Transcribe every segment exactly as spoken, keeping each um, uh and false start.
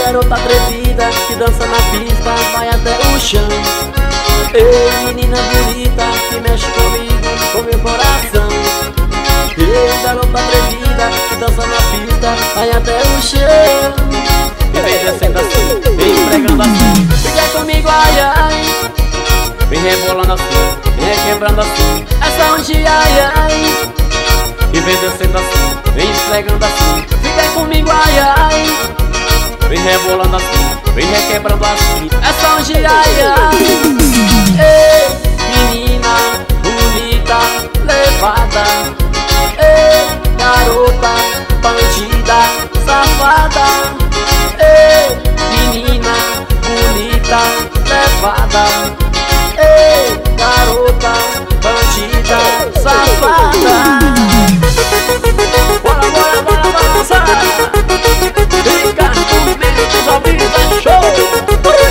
garota atrevida que dança na pista, vai até o chão. Ei, menina bonita que mexe comigo, com meu coração. Ei, garota atrevida que dança na pista, vai até o chão. E vem descendo assim, vem esfregando assim, fica comigo, ai, ai. Vem rebolando assim, vem requebrando assim, essa onde, ai, ai. E vem descendo assim, vem esfregando assim, fica comigo, ai, ai. Vem rebolando assim, vem requebrando assim, essa onde, ai, ai. Ei, menina bonita, levada. Ei, garota bandida, safada. Ei, menina bonita, levada. Ei, garota bandida, safada. Bora, bora, bora balançar. Fica comigo, sua vida é show.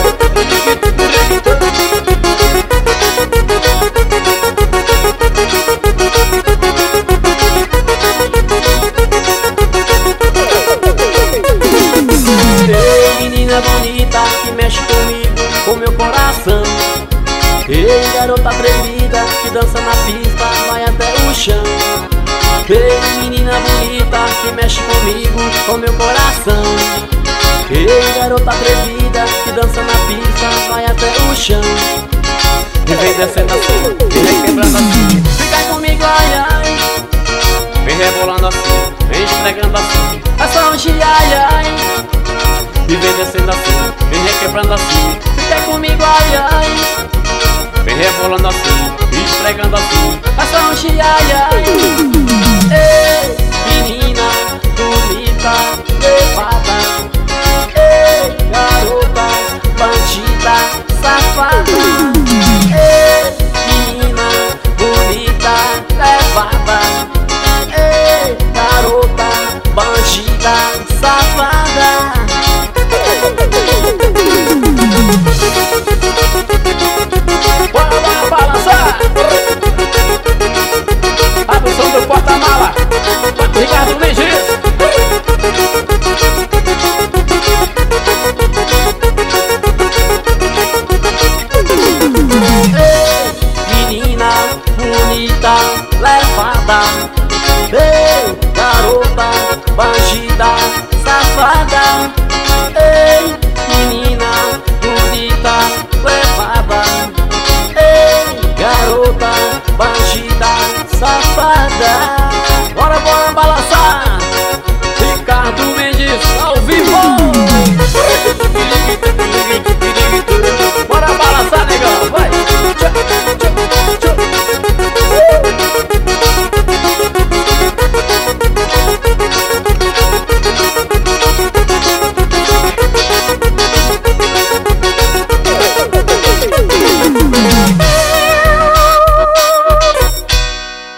Ei, menina bonita que mexe comigo, com meu coração. Ei, garota atrevida que dança na pista, vai até o chão. Ei, menina bonita que mexe comigo, com meu coração. Ei, garota atrevida que dança na pista, vai até o chão. E vem descendo assim, vem quebrando assim, fica comigo, ai, ai. Vem rebolando assim, vem esfregando assim, essa onde, ai, ai. E vem descendo assim,